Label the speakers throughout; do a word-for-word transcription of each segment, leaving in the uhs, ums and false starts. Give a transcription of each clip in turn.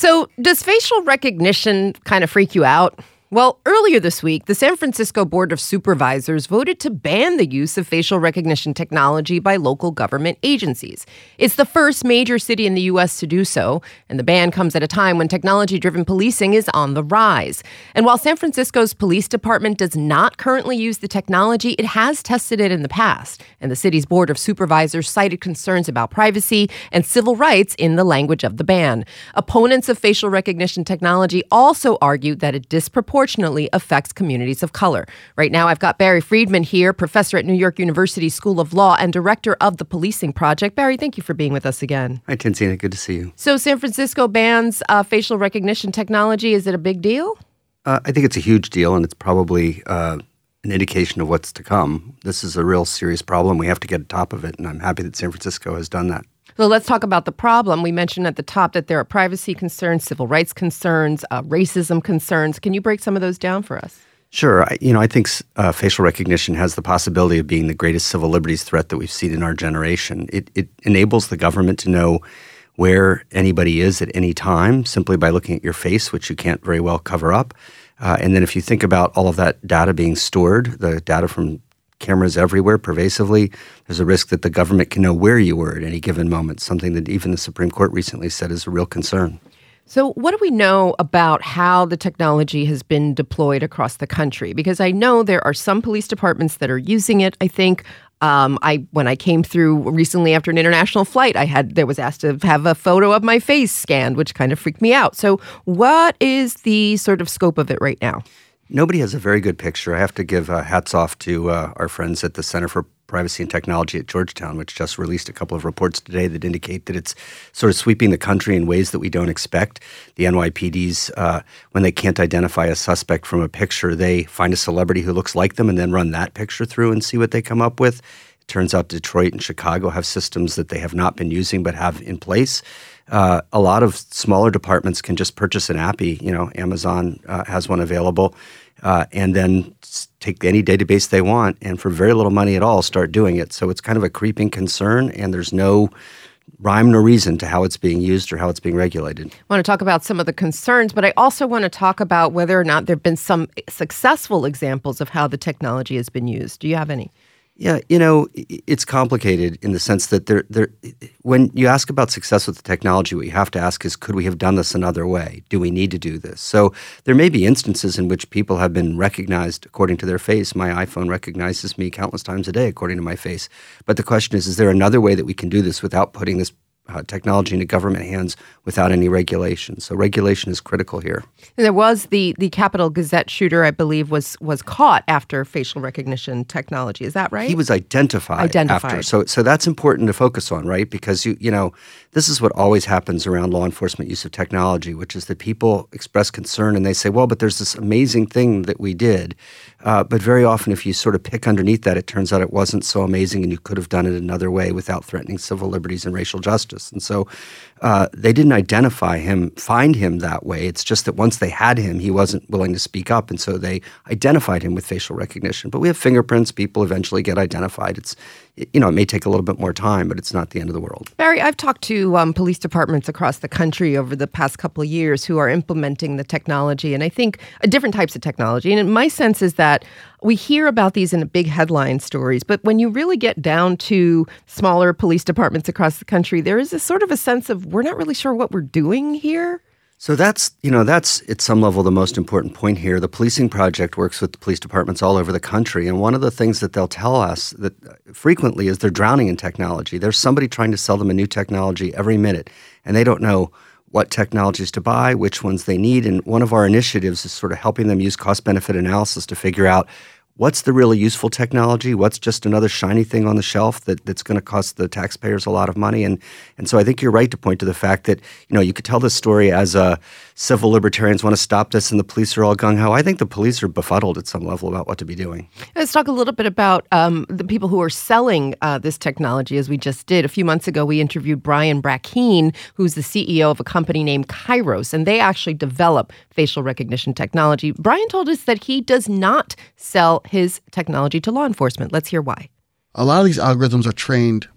Speaker 1: So does facial recognition kind of freak you out? Well, earlier this week, the San Francisco Board of Supervisors voted to ban the use of facial recognition technology by local government agencies. It's the first major city in the U S to do so, and the ban comes at a time when technology-driven policing is on the rise. And while San Francisco's police department does not currently use the technology, it has tested it in the past, and the city's Board of Supervisors cited concerns about privacy and civil rights in the language of the ban. Opponents of facial recognition technology also argued that it disproportionately affects communities of color. Right now, I've got Barry Friedman here, professor at New York University School of Law and director of the Policing Project. Barry, thank you for being with us again.
Speaker 2: Hi, Tinsina. Good to see you.
Speaker 1: So San Francisco bans uh, facial recognition technology. Is it a big deal?
Speaker 2: Uh, I think it's a huge deal, and it's probably uh, an indication of what's to come. This is a real serious problem. We have to get on top of it, and I'm happy that San Francisco has done that.
Speaker 1: So let's talk about the problem. We mentioned at the top that there are privacy concerns, civil rights concerns, uh, racism concerns. Can you break some of those down for us?
Speaker 2: Sure. I, you know, I think uh, facial recognition has the possibility of being the greatest civil liberties threat that we've seen in our generation. It, it enables the government to know where anybody is at any time simply by looking at your face, which you can't very well cover up. Uh, and then if you think about all of that data being stored, the data from cameras everywhere pervasively, there's a risk that the government can know where you were at any given moment, something that even the Supreme Court recently said is a real concern.
Speaker 1: So what do we know about how the technology has been deployed across the country? Because I know there are some police departments that are using it. I think um, I when I came through recently after an international flight, I had there was asked to have a photo of my face scanned, which kind of freaked me out. So what is the sort of scope of it right now?
Speaker 2: Nobody has a very good picture. I have to give uh, hats off to uh, our friends at the Center for Privacy and Technology at Georgetown, which just released a couple of reports today that indicate that it's sort of sweeping the country in ways that we don't expect. The N Y P Ds, uh, when they can't identify a suspect from a picture, they find a celebrity who looks like them and then run that picture through and see what they come up with. It turns out Detroit and Chicago have systems that they have not been using but have in place. Uh, a lot of smaller departments can just purchase an appy. You know, Amazon uh, has one available, uh, and then take any database they want, and for very little money at all, start doing it. So it's kind of a creeping concern, and there's no rhyme nor reason to how it's being used or how it's being regulated.
Speaker 1: I want to talk about some of the concerns, but I also want to talk about whether or not there have been some successful examples of how the technology has been used. Do you have any?
Speaker 2: Yeah, you know, it's complicated in the sense that there, there, when you ask about success with the technology, what you have to ask is, could we have done this another way? Do we need to do this? So there may be instances in which people have been recognized according to their face. My iPhone recognizes me countless times a day according to my face. But the question is, is there another way that we can do this without putting this Uh, technology into government hands without any regulation? So regulation is critical here.
Speaker 1: And there was the the Capitol Gazette shooter, I believe, was was caught after facial recognition technology. Is that right?
Speaker 2: He was identified,
Speaker 1: identified.
Speaker 2: after. So so that's important to focus on, right? Because you you know this is what always happens around law enforcement use of technology, which is that people express concern and they say, well, but there's this amazing thing that we did. Uh, but very often, if you sort of pick underneath that, it turns out it wasn't so amazing and you could have done it another way without threatening civil liberties and racial justice. And so uh, they didn't identify him, find him that way. It's just that once they had him, he wasn't willing to speak up. And so they identified him with facial recognition. But we have fingerprints. People eventually get identified. It's, you know, it may take a little bit more time, but it's not the end of the world.
Speaker 1: Barry, I've talked to um, police departments across the country over the past couple of years who are implementing the technology, and I think uh, different types of technology. And my sense is that we hear about these in big headline stories, but when you really get down to smaller police departments across the country, there is a sort of a sense of we're not really sure what we're doing here.
Speaker 2: So that's, you know, that's at some level the most important point here. The Policing Project works with the police departments all over the country. And one of the things that they'll tell us that frequently is they're drowning in technology. There's somebody trying to sell them a new technology every minute, and they don't know what technologies to buy, which ones they need. And one of our initiatives is sort of helping them use cost-benefit analysis to figure out what's the really useful technology, what's just another shiny thing on the shelf that, that's going to cost the taxpayers a lot of money. And and so I think you're right to point to the fact that, you know, you could tell this story as a civil libertarians want to stop this and the police are all gung-ho. I think the police are befuddled at some level about what to be doing.
Speaker 1: Let's talk a little bit about um, the people who are selling uh, this technology, as we just did. A few months ago, we interviewed Brian Brackeen, who's the C E O of a company named Kairos, and they actually develop facial recognition technology. Brian told us that he does not sell his technology to law enforcement. Let's hear why.
Speaker 3: A lot of these algorithms are trained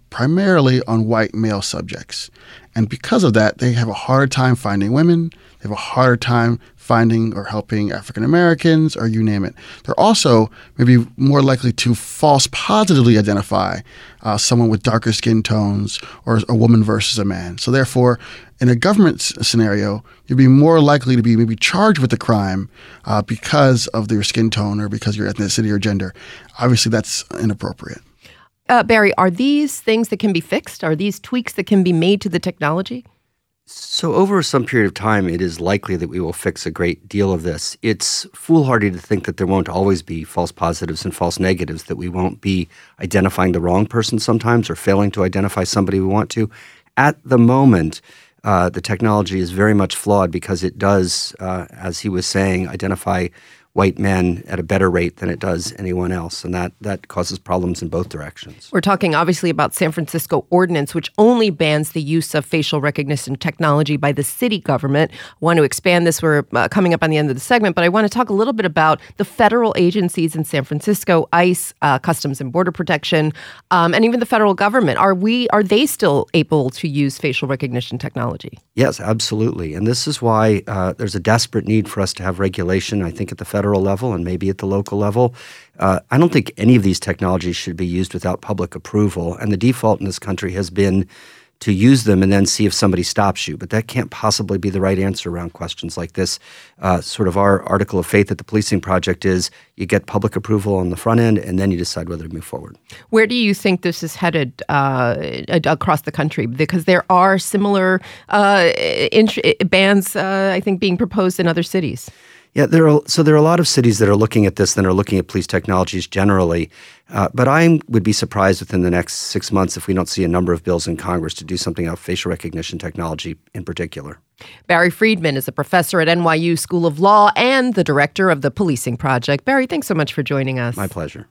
Speaker 3: primarily on white male subjects. And because of that, they have a harder time finding women. They have a harder time finding or helping African Americans, or you name it. They're also maybe more likely to false positively identify uh, someone with darker skin tones or a woman versus a man. So therefore, in a government s- scenario, you'd be more likely to be maybe charged with the crime uh, because of your skin tone or because of your ethnicity or gender. Obviously, that's inappropriate.
Speaker 1: Uh, Barry, are these things that can be fixed? Are these tweaks that can be made to the technology?
Speaker 2: So over some period of time, it is likely that we will fix a great deal of this. It's foolhardy to think that there won't always be false positives and false negatives, that we won't be identifying the wrong person sometimes or failing to identify somebody we want to. At the moment, uh, the technology is very much flawed because it does, uh, as he was saying, identify white men at a better rate than it does anyone else. And that, that causes problems in both directions.
Speaker 1: We're talking obviously about San Francisco ordinance, which only bans the use of facial recognition technology by the city government. I want to expand this. We're uh, coming up on the end of the segment, but I want to talk a little bit about the federal agencies in San Francisco, ICE, uh, Customs and Border Protection, um, and even the federal government. Are we? Are they still able to use facial recognition technology?
Speaker 2: Yes, absolutely. And this is why uh, there's a desperate need for us to have regulation, I think, at the federal level and maybe at the local level. Uh, I don't think any of these technologies should be used without public approval. And the default in this country has been to use them and then see if somebody stops you. But that can't possibly be the right answer around questions like this. Uh, sort of our article of faith at the Policing Project is you get public approval on the front end and then you decide whether to move forward.
Speaker 1: Where do you think this is headed uh, across the country? Because there are similar uh, int- bans, uh, I think, being proposed in other cities.
Speaker 2: Yeah, there are, so there are a lot of cities that are looking at this and are looking at police technologies generally. Uh, but I would be surprised within the next six months if we don't see a number of bills in Congress to do something about facial recognition technology in particular.
Speaker 1: Barry Friedman is a professor at N Y U School of Law and the director of the Policing Project. Barry, thanks so much for joining us.
Speaker 2: My pleasure.